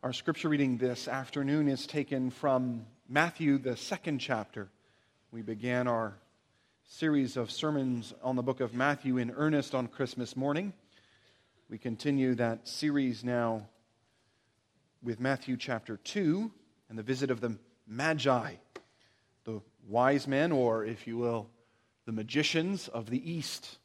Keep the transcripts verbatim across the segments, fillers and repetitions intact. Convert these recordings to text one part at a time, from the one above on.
Our scripture reading this afternoon is taken from Matthew, the second chapter. We began our series of sermons on the book of Matthew in earnest on Christmas morning. We continue that series now with Matthew chapter two and the visit of the Magi, the wise men, or if you will, the magicians of the East.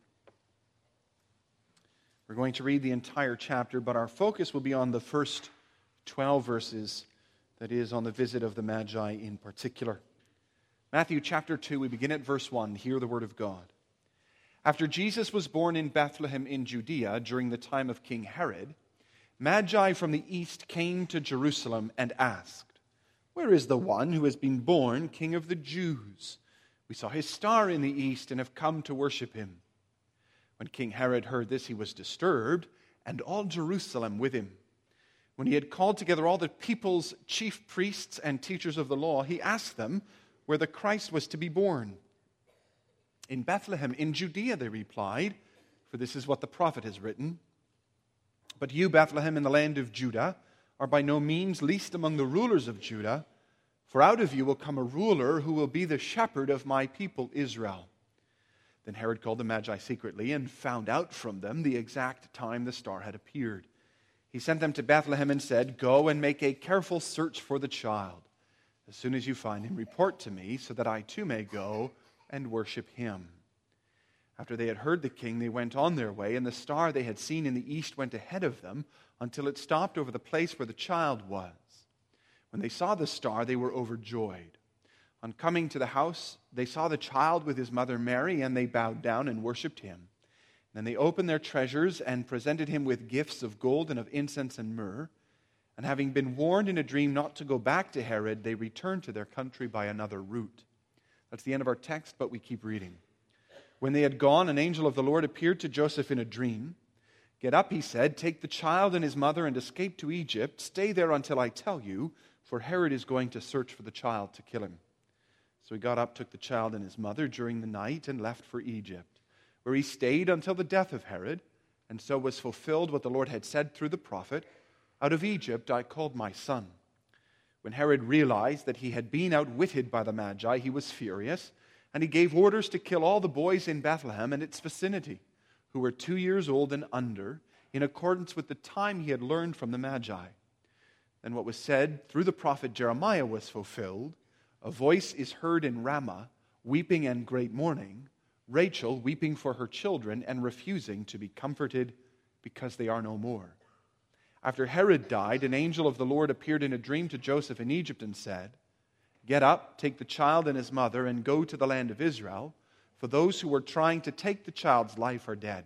We're going to read the entire chapter, but our focus will be on the first twelve verses, that is, on the visit of the Magi in particular. Matthew chapter two, we begin at verse one. Hear the word of God. After Jesus was born in Bethlehem in Judea during the time of King Herod, Magi from the east came to Jerusalem and asked, "Where is the one who has been born King of the Jews? We saw his star in the east and have come to worship him." When King Herod heard this, he was disturbed, and all Jerusalem with him. When he had called together all the people's chief priests and teachers of the law, he asked them where the Christ was to be born. "In Bethlehem, in Judea," they replied, "for this is what the prophet has written. But you, Bethlehem, in the land of Judah, are by no means least among the rulers of Judah, for out of you will come a ruler who will be the shepherd of my people Israel." Then Herod called the Magi secretly and found out from them the exact time the star had appeared. He sent them to Bethlehem and said, "Go and make a careful search for the child. As soon as you find him, report to me, so that I too may go and worship him." After they had heard the king, they went on their way, and the star they had seen in the east went ahead of them until it stopped over the place where the child was. When they saw the star, they were overjoyed. On coming to the house, they saw the child with his mother Mary, and they bowed down and worshipped him. Then they opened their treasures and presented him with gifts of gold and of incense and myrrh. And having been warned in a dream not to go back to Herod, they returned to their country by another route. That's the end of our text, but we keep reading. When they had gone, an angel of the Lord appeared to Joseph in a dream. "Get up," he said, "take the child and his mother and escape to Egypt. Stay there until I tell you, for Herod is going to search for the child to kill him." So he got up, took the child and his mother during the night, and left for Egypt, where he stayed until the death of Herod, and so was fulfilled what the Lord had said through the prophet, "Out of Egypt I called my son." When Herod realized that he had been outwitted by the Magi, he was furious, and he gave orders to kill all the boys in Bethlehem and its vicinity, who were two years old and under, in accordance with the time he had learned from the Magi. Then what was said through the prophet Jeremiah was fulfilled. "A voice is heard in Ramah, weeping and great mourning, Rachel weeping for her children and refusing to be comforted because they are no more." After Herod died, an angel of the Lord appeared in a dream to Joseph in Egypt and said, "Get up, take the child and his mother, and go to the land of Israel, for those who were trying to take the child's life are dead."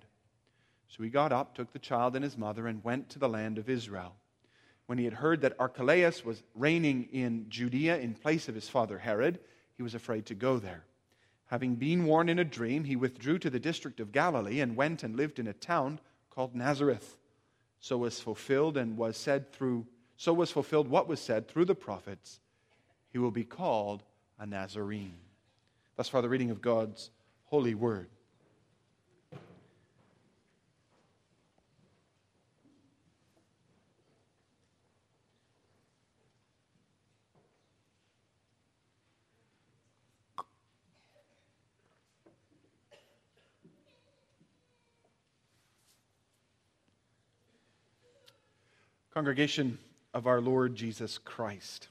So he got up, took the child and his mother, and went to the land of Israel. When he had heard that Archelaus was reigning in Judea in place of his father Herod, he was afraid to go there. Having been warned in a dream, he withdrew to the district of Galilee and went and lived in a town called Nazareth. So was fulfilled and was said through so was fulfilled what was said through the prophets, "He will be called a Nazarene." Thus far the reading of God's holy word. Congregation of our Lord Jesus Christ,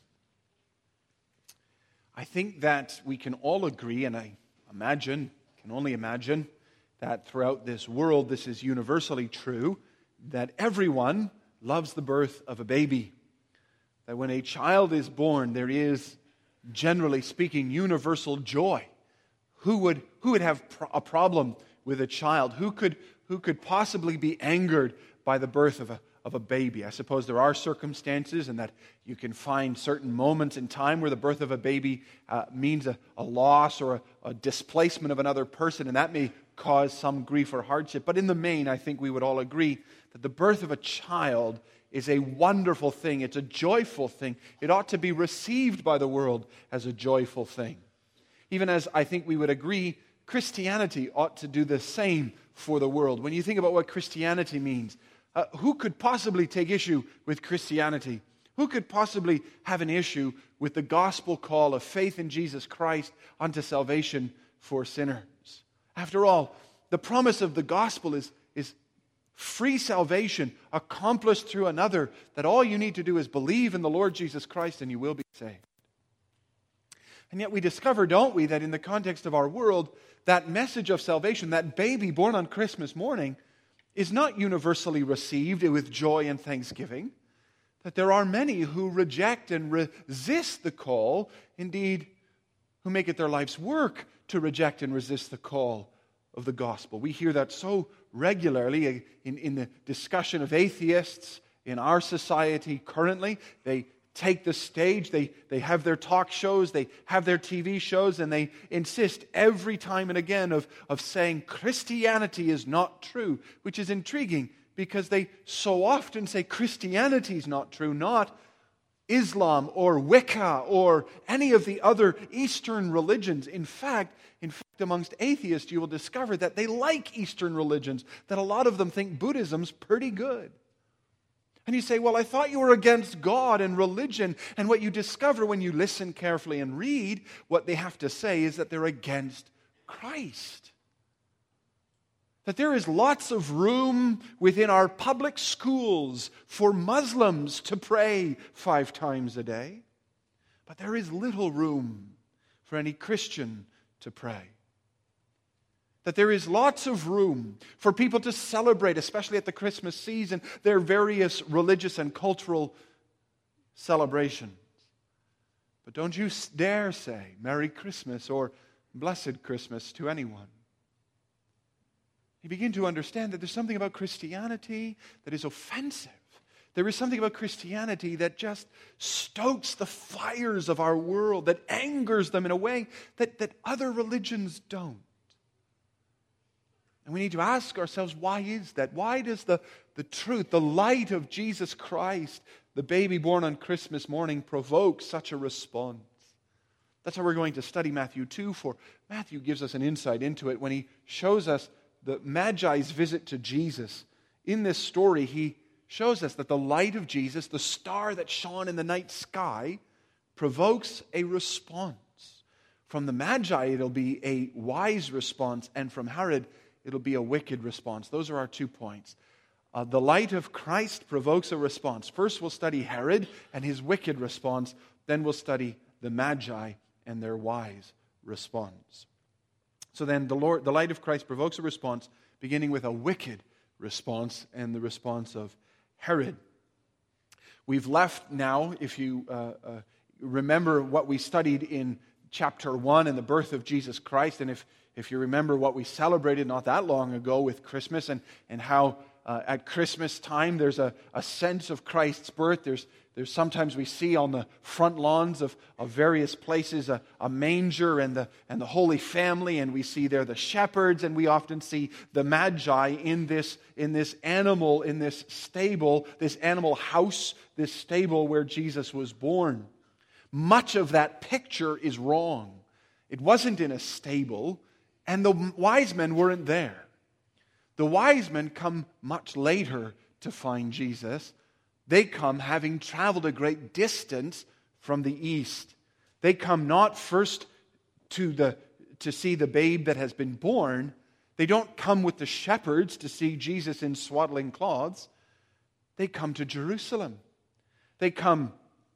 I think that we can all agree, and I imagine, can only imagine, that throughout this world this is universally true, that everyone loves the birth of a baby. That when a child is born, there is, generally speaking, universal joy. Who would, who would have a problem with a child? Who could, who could possibly be angered by the birth of a of a baby? I suppose there are circumstances, and that you can find certain moments in time where the birth of a baby uh, means a, a loss or a, a displacement of another person, and that may cause some grief or hardship. But in the main, I think we would all agree that the birth of a child is a wonderful thing. It's a joyful thing. It ought to be received by the world as a joyful thing. Even as I think we would agree, Christianity ought to do the same for the world. When you think about what Christianity means, Uh, who could possibly take issue with Christianity? Who could possibly have an issue with the gospel call of faith in Jesus Christ unto salvation for sinners? After all, the promise of the gospel is, is free salvation accomplished through another, that all you need to do is believe in the Lord Jesus Christ and you will be saved. And yet we discover, don't we, that in the context of our world, that message of salvation, that baby born on Christmas morning, is not universally received with joy and thanksgiving. That there are many who reject and resist the call, indeed, who make it their life's work to reject and resist the call of the gospel. We hear that so regularly in, in the discussion of atheists in our society currently. They take the stage, they, they have their talk shows, they have their T V shows, and they insist every time and again of, of saying Christianity is not true, which is intriguing because they so often say Christianity is not true, not Islam or Wicca or any of the other Eastern religions. In fact, in fact, amongst atheists, you will discover that they like Eastern religions, that a lot of them think Buddhism's pretty good. And you say, well, I thought you were against God and religion. And what you discover when you listen carefully and read, what they have to say is that they're against Christ. That there is lots of room within our public schools for Muslims to pray five times a day. But there is little room for any Christian to pray. That there is lots of room for people to celebrate, especially at the Christmas season, their various religious and cultural celebrations. But don't you dare say Merry Christmas or Blessed Christmas to anyone. You begin to understand that there's something about Christianity that is offensive. There is something about Christianity that just stokes the fires of our world, that angers them in a way that, that other religions don't. And we need to ask ourselves, why is that? Why does the, the truth, the light of Jesus Christ, the baby born on Christmas morning, provoke such a response? That's how we're going to study Matthew two, for Matthew gives us an insight into it when he shows us the Magi's visit to Jesus. In this story, he shows us that the light of Jesus, the star that shone in the night sky, provokes a response. From the Magi, it'll be a wise response, and from Herod, it'll be a wicked response. Those are our two points. Uh, the light of Christ provokes a response. First, we'll study Herod and his wicked response. Then we'll study the Magi and their wise response. So then, the Lord, the light of Christ provokes a response, beginning with a wicked response and the response of Herod. We've left now, if you uh, uh, remember what we studied in chapter one and the birth of Jesus Christ, and if If you remember what we celebrated not that long ago with Christmas, and, and how uh, at Christmas time there's a, a sense of Christ's birth. There's, there's sometimes we see on the front lawns of, of various places a, a manger and the, and the Holy Family, and we see there the shepherds, and we often see the Magi in this, in this animal, in this stable, this animal house, this stable where Jesus was born. Much of that picture is wrong. It wasn't in a stable. And the wise men weren't there. The wise men come much later to find Jesus. They come having traveled a great distance from the east. They come not first to the to see the babe that has been born. They don't come with the shepherds to see Jesus in swaddling cloths. They come to Jerusalem. They come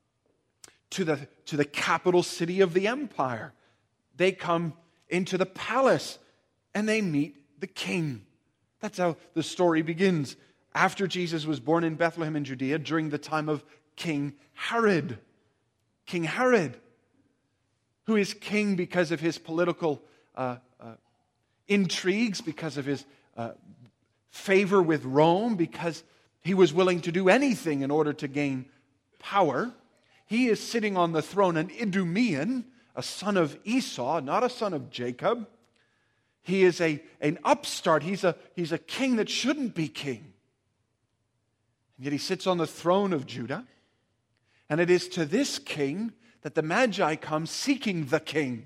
to the, to the capital city of the empire. They come into the palace, and they meet the king. That's how the story begins. After Jesus was born in Bethlehem in Judea, during the time of King Herod. King Herod, who is king because of his political uh, uh, intrigues, because of his uh, favor with Rome, because he was willing to do anything in order to gain power. He is sitting on the throne, an Idumean, a son of Esau, not a son of Jacob. He is a, an upstart. He's a, he's a king that shouldn't be king. And yet he sits on the throne of Judah. And it is to this king that the Magi come seeking the king.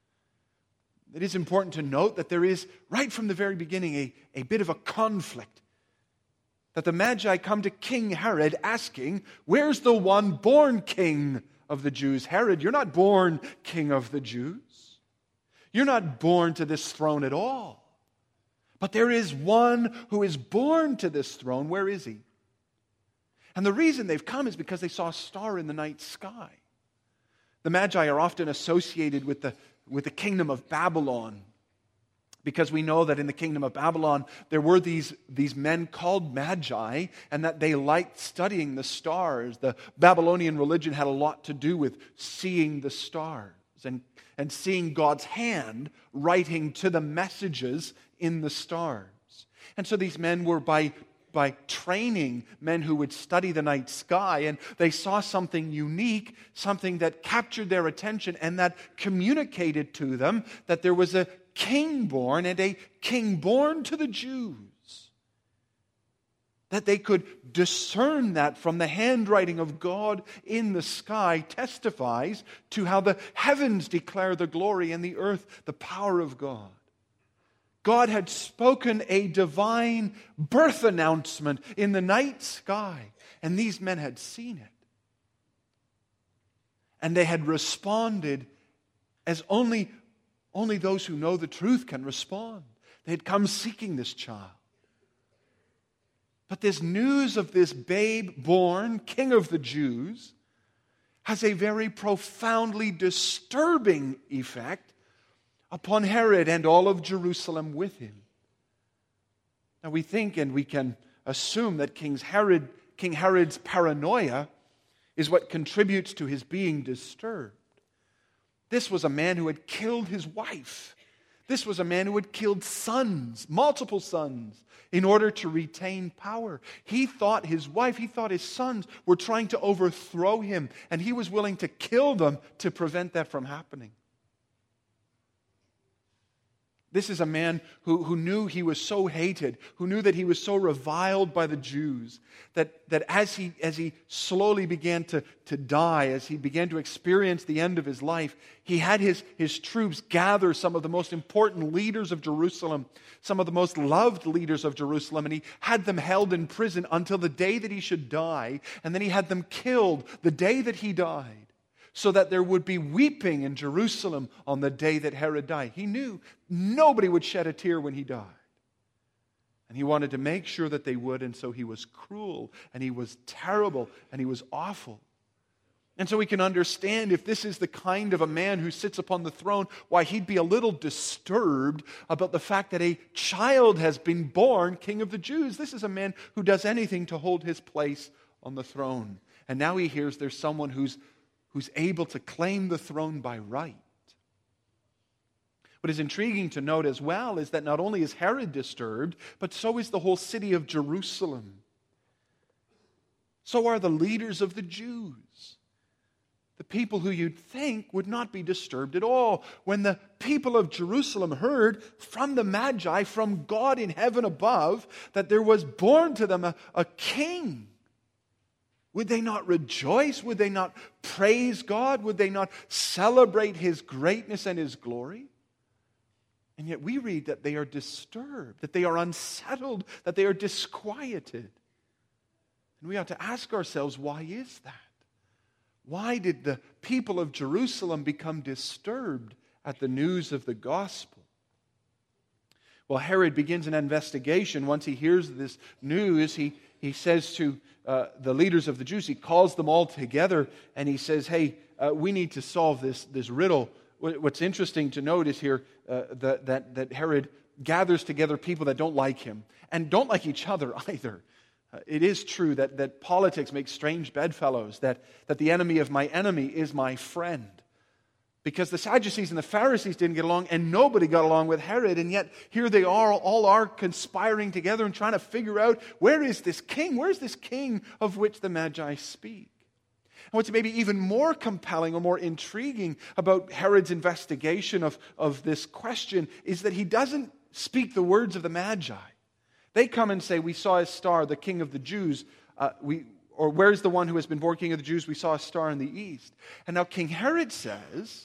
It is important to note that there is, right from the very beginning, a, a bit of a conflict that the Magi come to King Herod asking, "Where's the one born king of the Jews?" Herod, you're not born king of the Jews. You're not born to this throne at all. But there is one who is born to this throne. Where is he? And the reason they've come is because they saw a star in the night sky. The Magi are often associated with the, with the kingdom of Babylon, because we know that in the kingdom of Babylon there were these, these men called Magi, and that they liked studying the stars. The Babylonian religion had a lot to do with seeing the stars and, and seeing God's hand writing to the messages in the stars. And so these men were by by training men who would study the night sky, and they saw something unique, something that captured their attention and that communicated to them that there was a king born, and a king born to the Jews. That they could discern that from the handwriting of God in the sky testifies to how the heavens declare the glory and the earth the power of God. God had spoken a divine birth announcement in the night sky, and these men had seen it. And they had responded as only, only those who know the truth can respond. They had come seeking this child. But this news of this babe born, King of the Jews, has a very profoundly disturbing effect upon Herod and all of Jerusalem with him. Now we think and we can assume that King Herod, King Herod's paranoia is what contributes to his being disturbed. This was a man who had killed his wife. This was a man who had killed sons, multiple sons, in order to retain power. He thought his wife, he thought his sons were trying to overthrow him, and he was willing to kill them to prevent that from happening. This is a man who, who knew he was so hated, who knew that he was so reviled by the Jews, that, that as he, as he slowly began to, to die, as he began to experience the end of his life, he had his, his troops gather some of the most important leaders of Jerusalem, some of the most loved leaders of Jerusalem, and he had them held in prison until the day that he should die, and then he had them killed the day that he died, so that there would be weeping in Jerusalem on the day that Herod died. He knew nobody would shed a tear when he died. And he wanted to make sure that they would, and so he was cruel, and he was terrible, and he was awful. And so we can understand, if this is the kind of a man who sits upon the throne, why he'd be a little disturbed about the fact that a child has been born King of the Jews. This is a man who does anything to hold his place on the throne. And now he hears there's someone who's who's able to claim the throne by right. What is intriguing to note as well is that not only is Herod disturbed, but so is the whole city of Jerusalem. So are the leaders of the Jews. The people who you'd think would not be disturbed at all. When the people of Jerusalem heard from the Magi, from God in heaven above, that there was born to them a, a king, would they not rejoice? Would they not praise God? Would they not celebrate His greatness and His glory? And yet we read that they are disturbed, that they are unsettled, that they are disquieted. And we ought to ask ourselves, why is that? Why did the people of Jerusalem become disturbed at the news of the gospel? Well, Herod begins an investigation. Once he hears this news, he, he says to uh, the leaders of the Jews, he calls them all together and he says, hey, uh, we need to solve this, this riddle. What's interesting to note is here uh, that, that, that Herod gathers together people that don't like him and don't like each other either. Uh, it is true that, that politics makes strange bedfellows, that, that the enemy of my enemy is my friend. Because the Sadducees and the Pharisees didn't get along, and nobody got along with Herod, and yet here they are, all are conspiring together and trying to figure out, where is this king? Where is this king of which the Magi speak? And what's maybe even more compelling or more intriguing about Herod's investigation of, of this question is that he doesn't speak the words of the Magi. They come and say, we saw a star, the king of the Jews, uh, we, or where's the one who has been born king of the Jews? We saw a star in the east. And now King Herod says,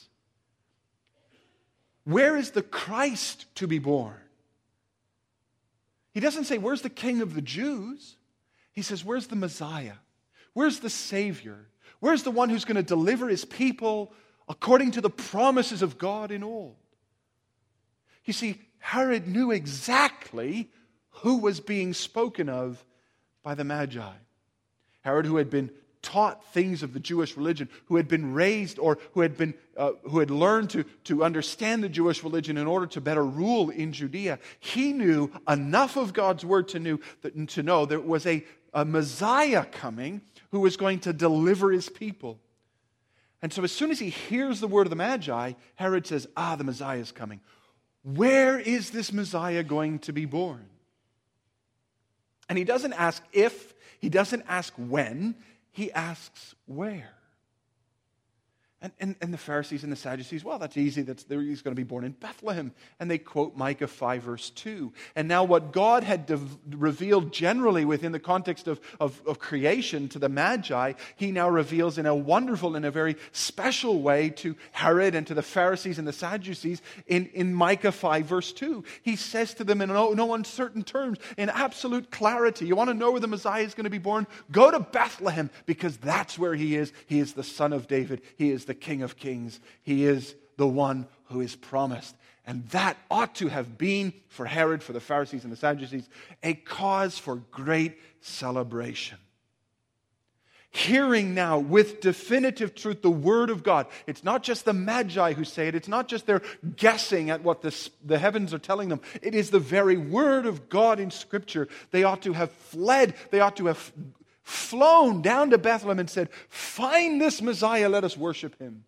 where is the Christ to be born? He doesn't say, where's the king of the Jews? He says, where's the Messiah? Where's the Savior? Where's the one who's going to deliver his people according to the promises of God in old? You see, Herod knew exactly who was being spoken of by the Magi. Herod, who had been taught things of the Jewish religion, who had been raised or who had been uh, who had learned to, to understand the Jewish religion in order to better rule in Judea, he knew enough of God's word to, knew, that, to know there was a, a Messiah coming who was going to deliver his people. And so as soon as he hears the word of the Magi, Herod says, ah, the Messiah is coming. Where is this Messiah going to be born? And he doesn't ask if, he doesn't ask when, he asks where. And, and, and the Pharisees and the Sadducees, well, that's easy. That's, he's going to be born in Bethlehem. And they quote Micah five, verse two. And now what God had de- revealed generally within the context of, of, of creation to the Magi, he now reveals in a wonderful and a very special way to Herod and to the Pharisees and the Sadducees in, in Micah five, verse two. He says to them in no, no uncertain terms, in absolute clarity, you want to know where the Messiah is going to be born? Go to Bethlehem, because that's where he is. He is the son of David. He is the King of Kings. He is the one who is promised. And that ought to have been, for Herod, for the Pharisees and the Sadducees, a cause for great celebration. Hearing now with definitive truth the word of God. It's not just the Magi who say it. It's not just their guessing at what the, the heavens are telling them. It is the very word of God in Scripture. They ought to have fled. They ought to have flown down to Bethlehem and said, find this Messiah, let us worship him.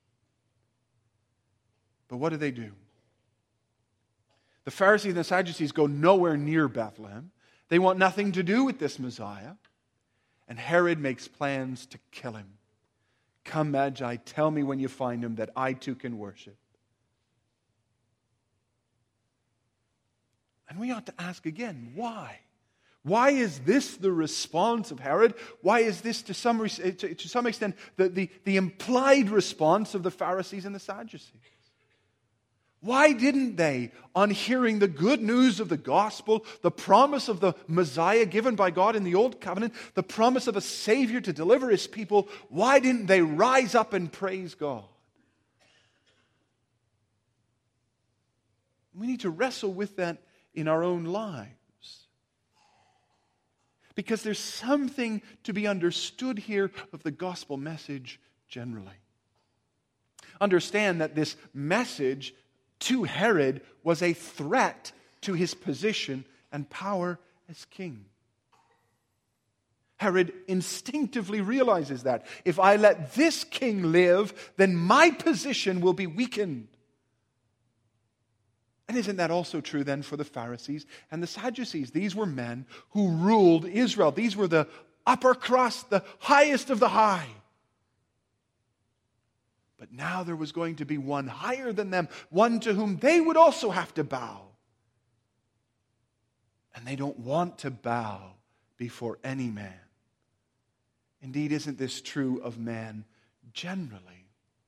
But what do they do? The Pharisees and the Sadducees go nowhere near Bethlehem. They want nothing to do with this Messiah. And Herod makes plans to kill him. Come, Magi, tell me when you find him that I too can worship. And we ought to ask again, why? Why is this the response of Herod? Why is this, to some, to, to some extent, the, the, the implied response of the Pharisees and the Sadducees? Why didn't they, on hearing the good news of the gospel, the promise of the Messiah given by God in the Old Covenant, the promise of a Savior to deliver his people, why didn't they rise up and praise God? We need to wrestle with that in our own lives. Because there's something to be understood here of the gospel message generally. Understand that this message to Herod was a threat to his position and power as king. Herod instinctively realizes that. If I let this king live, then my position will be weakened. And isn't that also true then for the Pharisees and the Sadducees? These were men who ruled Israel. These were the upper crust, the highest of the high. But now there was going to be one higher than them, one to whom they would also have to bow. And they don't want to bow before any man. Indeed, isn't this true of man generally?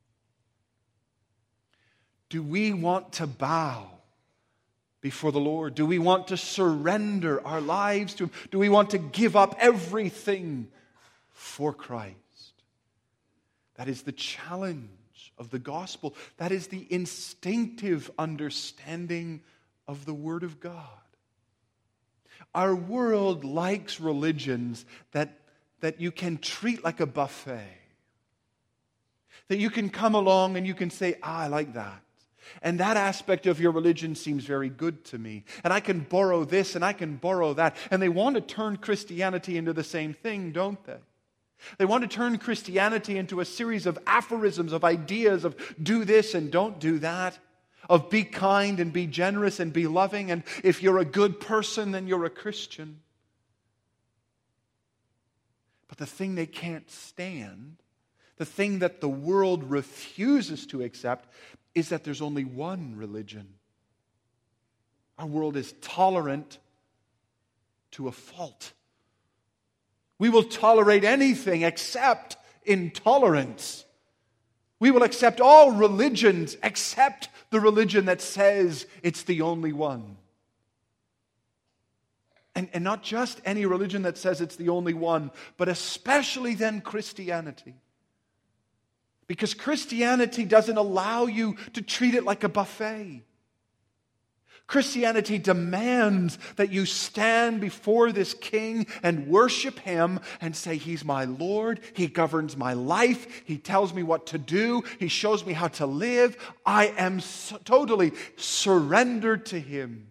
Do we want to bow before the Lord? Do we want to surrender our lives to Him? Do we want to give up everything for Christ? That is the challenge of the gospel. That is the instinctive understanding of the Word of God. Our world likes religions that, that you can treat like a buffet. That you can come along and you can say, ah, I like that. And that aspect of your religion seems very good to me. And I can borrow this and I can borrow that. And they want to turn Christianity into the same thing, don't they? They want to turn Christianity into a series of aphorisms, of ideas of do this and don't do that. Of be kind and be generous and be loving. And if you're a good person, then you're a Christian. But the thing they can't stand, the thing that the world refuses to accept, is that there's only one religion. Our world is tolerant to a fault. We will tolerate anything except intolerance. We will accept all religions except the religion that says it's the only one. And, and not just any religion that says it's the only one, but especially then Christianity. Because Christianity doesn't allow you to treat it like a buffet. Christianity demands that you stand before this king and worship him and say, he's my Lord, he governs my life, he tells me what to do, he shows me how to live. I am so totally surrendered to him.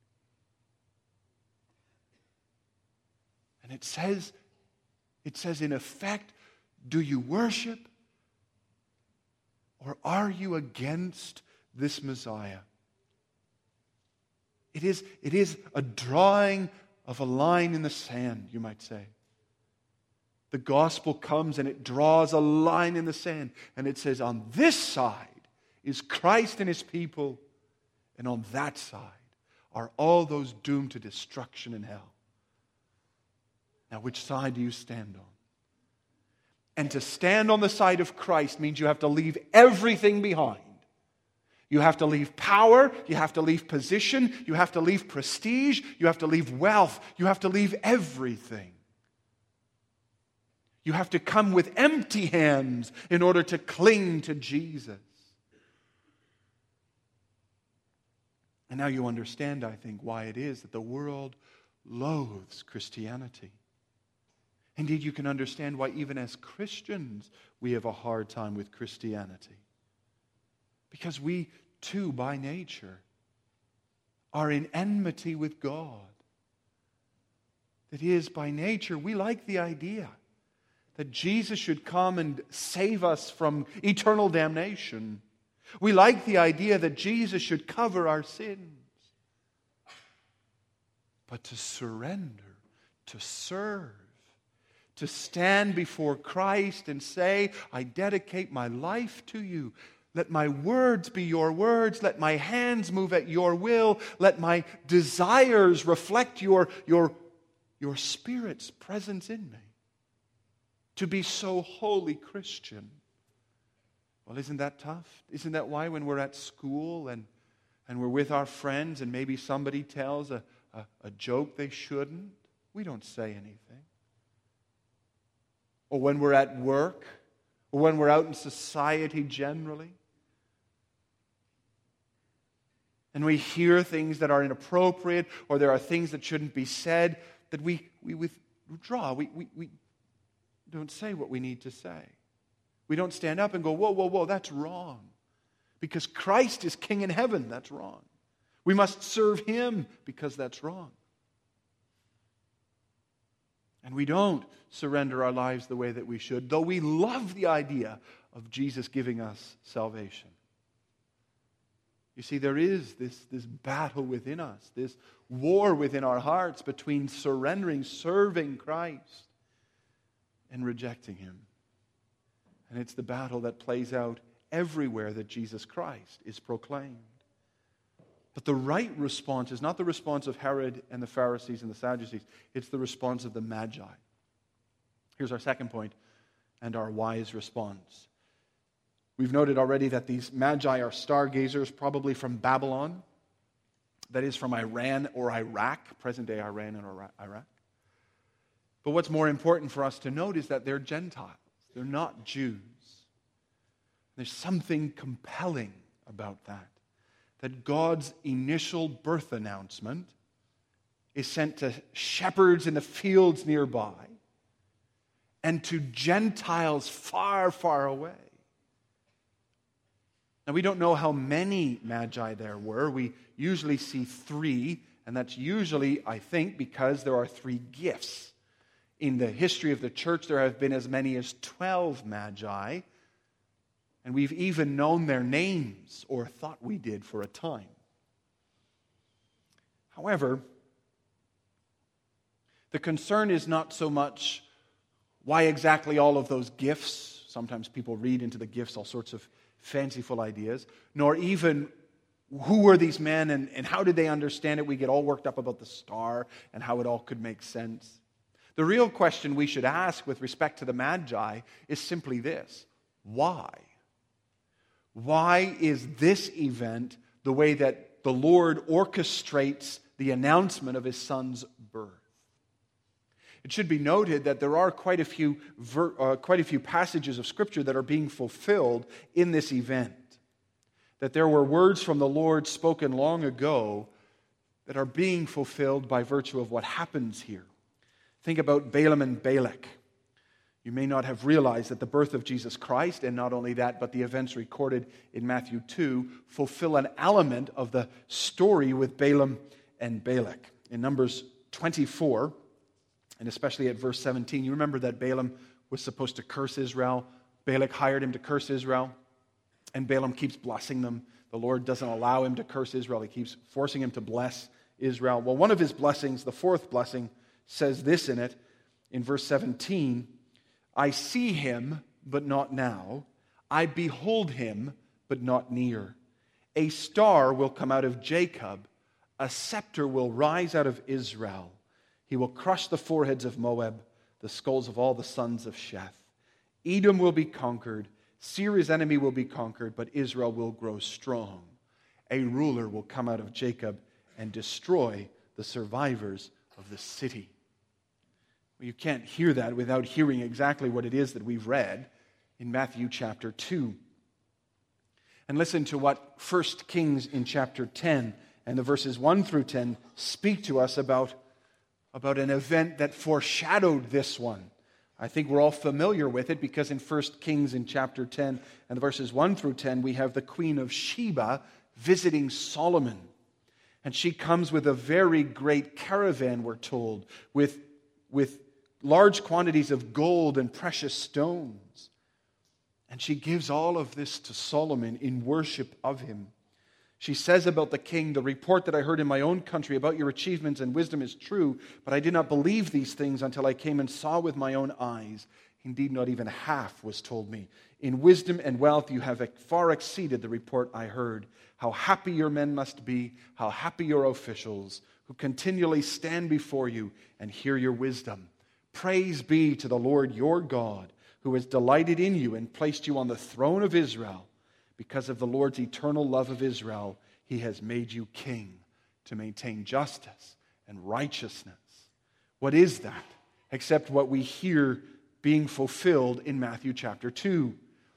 And it says, it says in effect, do you worship or are you against this Messiah? It is, it is a drawing of a line in the sand, you might say. The gospel comes and it draws a line in the sand. And it says, on this side is Christ and his people. And on that side are all those doomed to destruction in hell. Now, which side do you stand on? And to stand on the side of Christ means you have to leave everything behind. You have to leave power, you have to leave position, you have to leave prestige, you have to leave wealth, you have to leave everything. You have to come with empty hands in order to cling to Jesus. And now you understand, I think, why it is that the world loathes Christianity. Indeed, you can understand why even as Christians we have a hard time with Christianity. Because we, too, by nature, are in enmity with God. That is, by nature, we like the idea that Jesus should come and save us from eternal damnation. We like the idea that Jesus should cover our sins. But to surrender, to serve, to stand before Christ and say, I dedicate my life to you. Let my words be your words. Let my hands move at your will. Let my desires reflect your, your, your Spirit's presence in me. To be so holy Christian. Well, isn't that tough? Isn't that why when we're at school and, and we're with our friends and maybe somebody tells a, a, a joke they shouldn't, we don't say anything? Or when we're at work, or when we're out in society generally, and we hear things that are inappropriate, or there are things that shouldn't be said, that we, we withdraw. We, we, we don't say what we need to say. We don't stand up and go, whoa, whoa, whoa, that's wrong. Because Christ is King in heaven, that's wrong. We must serve him because that's wrong. And we don't surrender our lives the way that we should, though we love the idea of Jesus giving us salvation. You see, there is this, this battle within us, this war within our hearts between surrendering, serving Christ, and rejecting him. And it's the battle that plays out everywhere that Jesus Christ is proclaimed. But the right response is not the response of Herod and the Pharisees and the Sadducees. It's the response of the Magi. Here's our second point, and our wise response. We've noted already that these Magi are stargazers, probably from Babylon. That is, from Iran or Iraq, present-day Iran and Iraq. But what's more important for us to note is that they're Gentiles. They're not Jews. There's something compelling about that. That God's initial birth announcement is sent to shepherds in the fields nearby and to Gentiles far, far away. Now, we don't know how many Magi there were. We usually see three, and that's usually, I think, because there are three gifts. In the history of the church, there have been as many as twelve Magi, and we've even known their names, or thought we did for a time. However, the concern is not so much why exactly all of those gifts. Sometimes people read into the gifts all sorts of fanciful ideas, nor even who were these men and, and how did they understand it. We get all worked up about the star and how it all could make sense. The real question we should ask with respect to the Magi is simply this: why? Why is this event the way that the Lord orchestrates the announcement of his son's birth. It should be noted that there are quite a few ver, uh, quite a few passages of Scripture that are being fulfilled in this event. That there were words from the Lord spoken long ago that are being fulfilled by virtue of what happens here. Think about Balaam and Balak. You may not have realized that the birth of Jesus Christ, and not only that, but the events recorded in Matthew two, fulfill an element of the story with Balaam and Balak. In Numbers twenty-four, and especially at verse seventeen, you remember that Balaam was supposed to curse Israel. Balak hired him to curse Israel, and Balaam keeps blessing them. The Lord doesn't allow him to curse Israel. He keeps forcing him to bless Israel. Well, one of his blessings, the fourth blessing, says this in it, in verse seventeen, I see him, but not now. I behold him, but not near. A star will come out of Jacob. A scepter will rise out of Israel. He will crush the foreheads of Moab, the skulls of all the sons of Sheth. Edom will be conquered. Syria's enemy will be conquered, but Israel will grow strong. A ruler will come out of Jacob and destroy the survivors of the city. You can't hear that without hearing exactly what it is that we've read in Matthew chapter two. And listen to what First Kings in chapter ten and the verses one through ten speak to us about, about an event that foreshadowed this one. I think we're all familiar with it because in First Kings in chapter ten and the verses one through ten, we have the Queen of Sheba visiting Solomon. And she comes with a very great caravan, we're told, with, with large quantities of gold and precious stones. And she gives all of this to Solomon in worship of him. She says about the king, the report that I heard in my own country about your achievements and wisdom is true, but I did not believe these things until I came and saw with my own eyes. Indeed, not even half was told me. In wisdom and wealth you have far exceeded the report I heard. How happy your men must be, how happy your officials, who continually stand before you and hear your wisdom. Praise be to the Lord your God, who has delighted in you and placed you on the throne of Israel. Because of the Lord's eternal love of Israel, he has made you king to maintain justice and righteousness. What is that except what we hear being fulfilled in Matthew chapter two?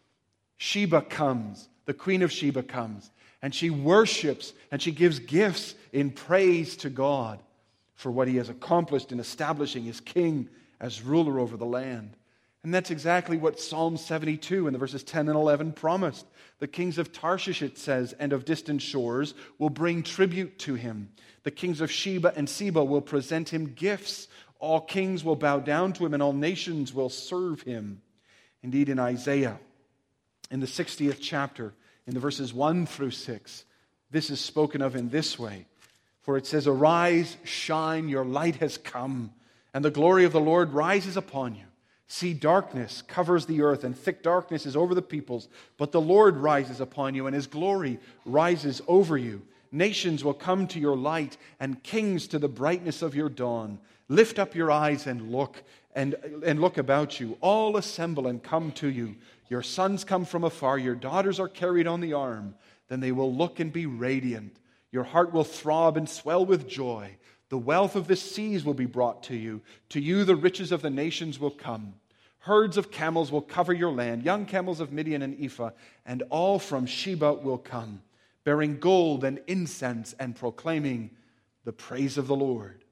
Sheba comes, the Queen of Sheba comes, and she worships and she gives gifts in praise to God for what he has accomplished in establishing his king as ruler over the land. And that's exactly what Psalm seventy-two in the verses ten and eleven promised. The kings of Tarshish, it says, and of distant shores will bring tribute to him. The kings of Sheba and Seba will present him gifts. All kings will bow down to him and all nations will serve him. Indeed, in Isaiah, in the sixtieth chapter, in the verses one through six, this is spoken of in this way. For it says, arise, shine, your light has come, and the glory of the Lord rises upon you. See, darkness covers the earth, and thick darkness is over the peoples. But the Lord rises upon you, and his glory rises over you. Nations will come to your light, and kings to the brightness of your dawn. Lift up your eyes and look, and, and look about you. All assemble and come to you. Your sons come from afar, your daughters are carried on the arm. Then they will look and be radiant. Your heart will throb and swell with joy. The wealth of the seas will be brought to you. To you the riches of the nations will come. Herds of camels will cover your land, young camels of Midian and Ephah, and all from Sheba will come, bearing gold and incense and proclaiming the praise of the Lord.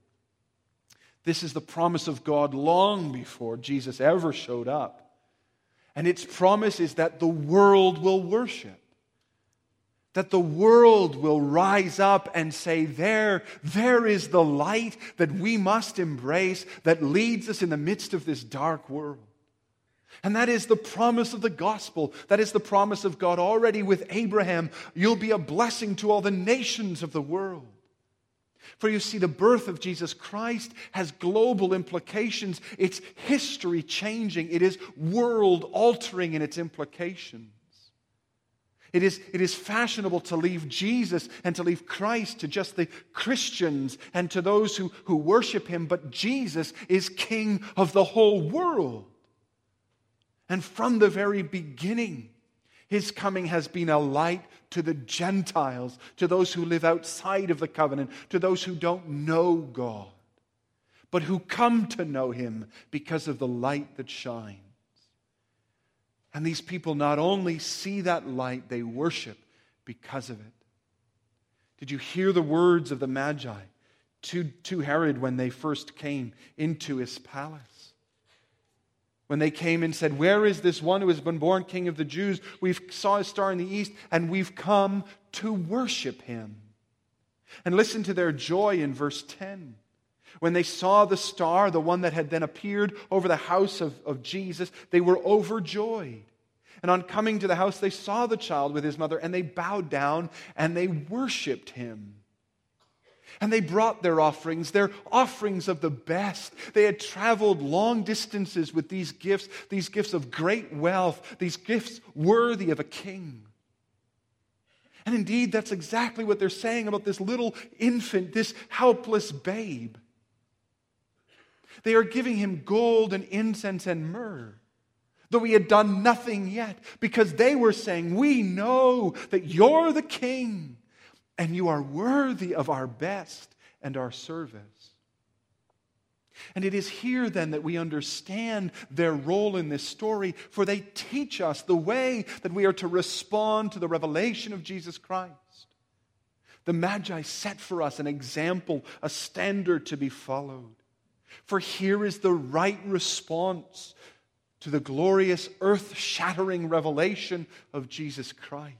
This is the promise of God long before Jesus ever showed up. And its promise is that the world will worship. That the world will rise up and say, there, there is the light that we must embrace that leads us in the midst of this dark world. And that is the promise of the gospel. That is the promise of God already with Abraham. You'll be a blessing to all the nations of the world. For you see, the birth of Jesus Christ has global implications. It's history changing. It is world altering in its implications. It is, it is fashionable to leave Jesus and to leave Christ to just the Christians and to those who, who worship him. But Jesus is King of the whole world. And from the very beginning, His coming has been a light to the Gentiles, to those who live outside of the covenant, to those who don't know God, but who come to know Him because of the light that shines. And these people not only see that light, they worship because of it. Did you hear the words of the Magi to, to Herod when they first came into his palace? When they came and said, "Where is this one who has been born King of the Jews? We've saw a star in the east, and we've come to worship Him." And listen to their joy in verse ten. When they saw the star, the one that had then appeared over the house of, of Jesus, they were overjoyed. And on coming to the house, they saw the child with His mother, and they bowed down and they worshiped Him. And they brought their offerings, their offerings of the best. They had traveled long distances with these gifts, these gifts of great wealth, these gifts worthy of a king. And indeed, that's exactly what they're saying about this little infant, this helpless babe. They are giving Him gold and incense and myrrh, though He had done nothing yet, because they were saying, "We know that You're the King, and You are worthy of our best and our service." And it is here then that we understand their role in this story, for they teach us the way that we are to respond to the revelation of Jesus Christ. The Magi set for us an example, a standard to be followed. For here is the right response to the glorious, earth-shattering revelation of Jesus Christ.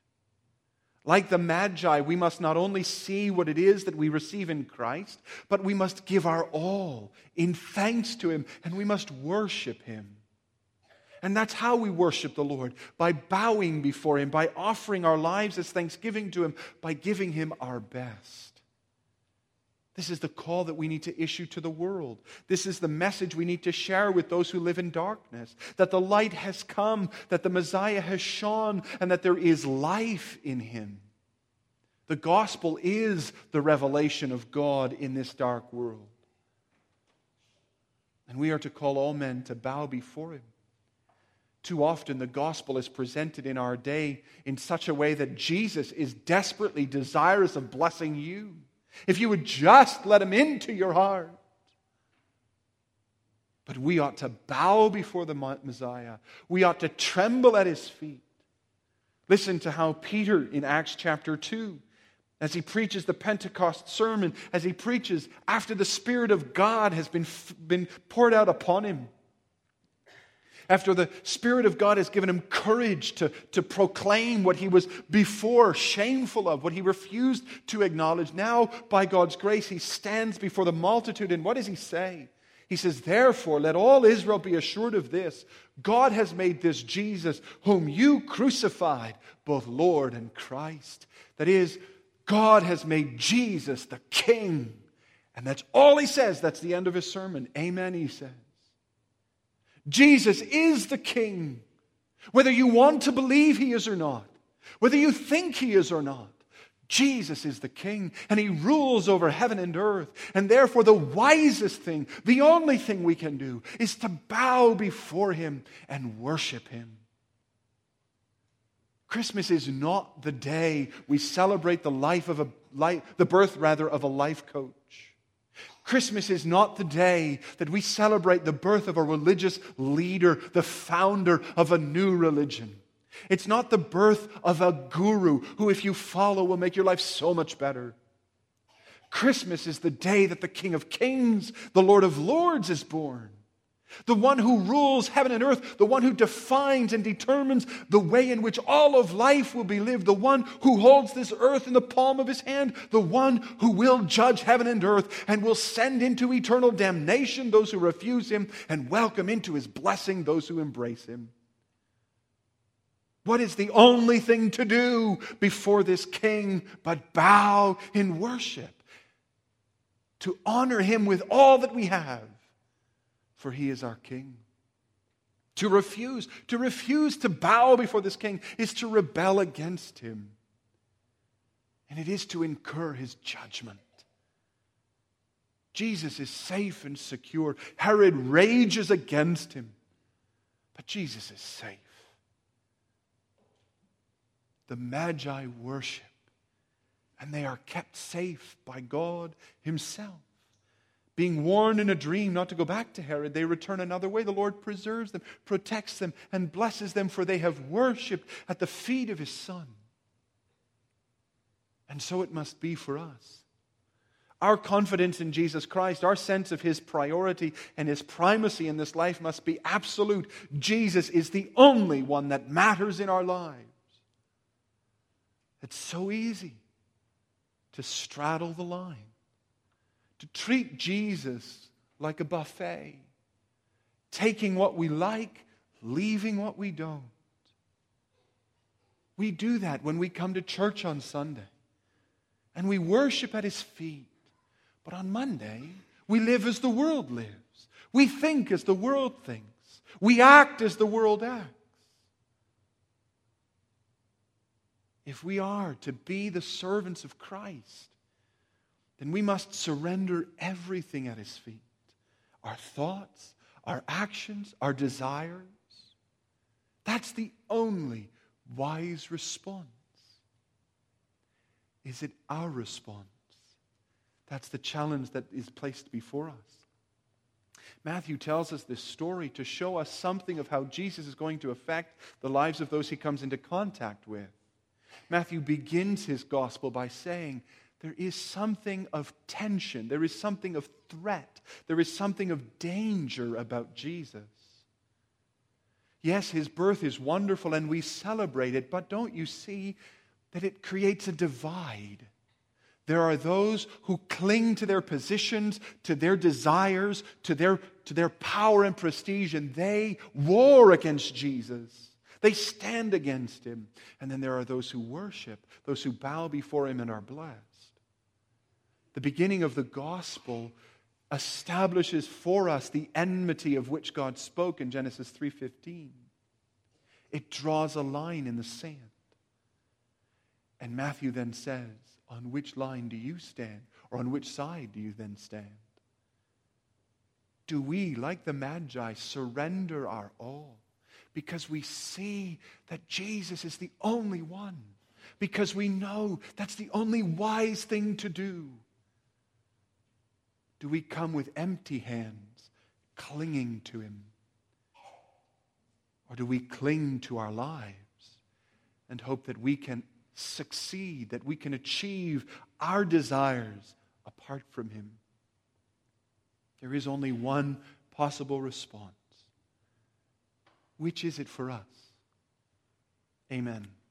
Like the Magi, we must not only see what it is that we receive in Christ, but we must give our all in thanks to Him, and we must worship Him. And that's how we worship the Lord, by bowing before Him, by offering our lives as thanksgiving to Him, by giving Him our best. This is the call that we need to issue to the world. This is the message we need to share with those who live in darkness. That the light has come, that the Messiah has shone, and that there is life in Him. The gospel is the revelation of God in this dark world. And we are to call all men to bow before Him. Too often the gospel is presented in our day in such a way that Jesus is desperately desirous of blessing you. If you would just let Him into your heart. But we ought to bow before the Messiah. We ought to tremble at His feet. Listen to how Peter in Acts chapter two, as he preaches the Pentecost sermon, as he preaches after the Spirit of God has been, been poured out upon him. After the Spirit of God has given him courage to, to proclaim what he was before shameful of, what he refused to acknowledge. Now, by God's grace, he stands before the multitude, and what does he say? He says, "Therefore, let all Israel be assured of this. God has made this Jesus, whom you crucified, both Lord and Christ." That is, God has made Jesus the King. And that's all he says. That's the end of his sermon. Amen, he says. Jesus is the King. Whether you want to believe He is or not, whether you think He is or not, Jesus is the King, and He rules over heaven and earth. And therefore the wisest thing, the only thing we can do, is to bow before Him and worship Him. Christmas is not the day we celebrate the life of a life, the birth rather of a life coach. Christmas is not the day that we celebrate the birth of a religious leader, the founder of a new religion. It's not the birth of a guru who, if you follow, will make your life so much better. Christmas is the day that the King of Kings, the Lord of Lords, is born. The one who rules heaven and earth, the one who defines and determines the way in which all of life will be lived, the one who holds this earth in the palm of His hand, the one who will judge heaven and earth and will send into eternal damnation those who refuse Him and welcome into His blessing those who embrace Him. What is the only thing to do before this King but bow in worship? To honor Him with all that we have. For He is our King. To refuse, to refuse to bow before this King is to rebel against Him. And it is to incur His judgment. Jesus is safe and secure. Herod rages against Him. But Jesus is safe. the Magi worship, and they are kept safe by God Himself. Being warned in a dream not to go back to Herod, they return another way. The Lord preserves them, protects them, and blesses them, for they have worshipped at the feet of His Son. And so it must be for us. Our confidence in Jesus Christ, our sense of His priority and His primacy in this life must be absolute. Jesus is the only one that matters in our lives. It's so easy to straddle the line, to treat Jesus like a buffet, taking what we like, leaving what we don't. We do that when we come to church on Sunday, and we worship at His feet. But on Monday, we live as the world lives. We think as the world thinks. We act as the world acts. If we are to be the servants of Christ, then we must surrender everything at His feet. Our thoughts, our actions, our desires. That's the only wise response. Is it our response? That's the challenge that is placed before us. Matthew tells us this story to show us something of how Jesus is going to affect the lives of those He comes into contact with. Matthew begins his gospel by saying there is something of tension, there is something of threat, there is something of danger about Jesus. Yes, His birth is wonderful and we celebrate it, but don't you see that it creates a divide? There are those who cling to their positions, to their desires, to their, to their power and prestige, and they war against Jesus. They stand against Him. And then there are those who worship, those who bow before Him and are blessed. The beginning of the gospel establishes for us the enmity of which God spoke in Genesis three fifteen. It draws a line in the sand. And Matthew then says, on which line do you stand? Or on which side do you then stand? Do we, like the Magi, surrender our all? Because we see that Jesus is the only one. Because we know that's the only wise thing to do. Do we come with empty hands, clinging to Him? Or do we cling to our lives and hope that we can succeed, that we can achieve our desires apart from Him? There is only one possible response. Which is it for us? Amen.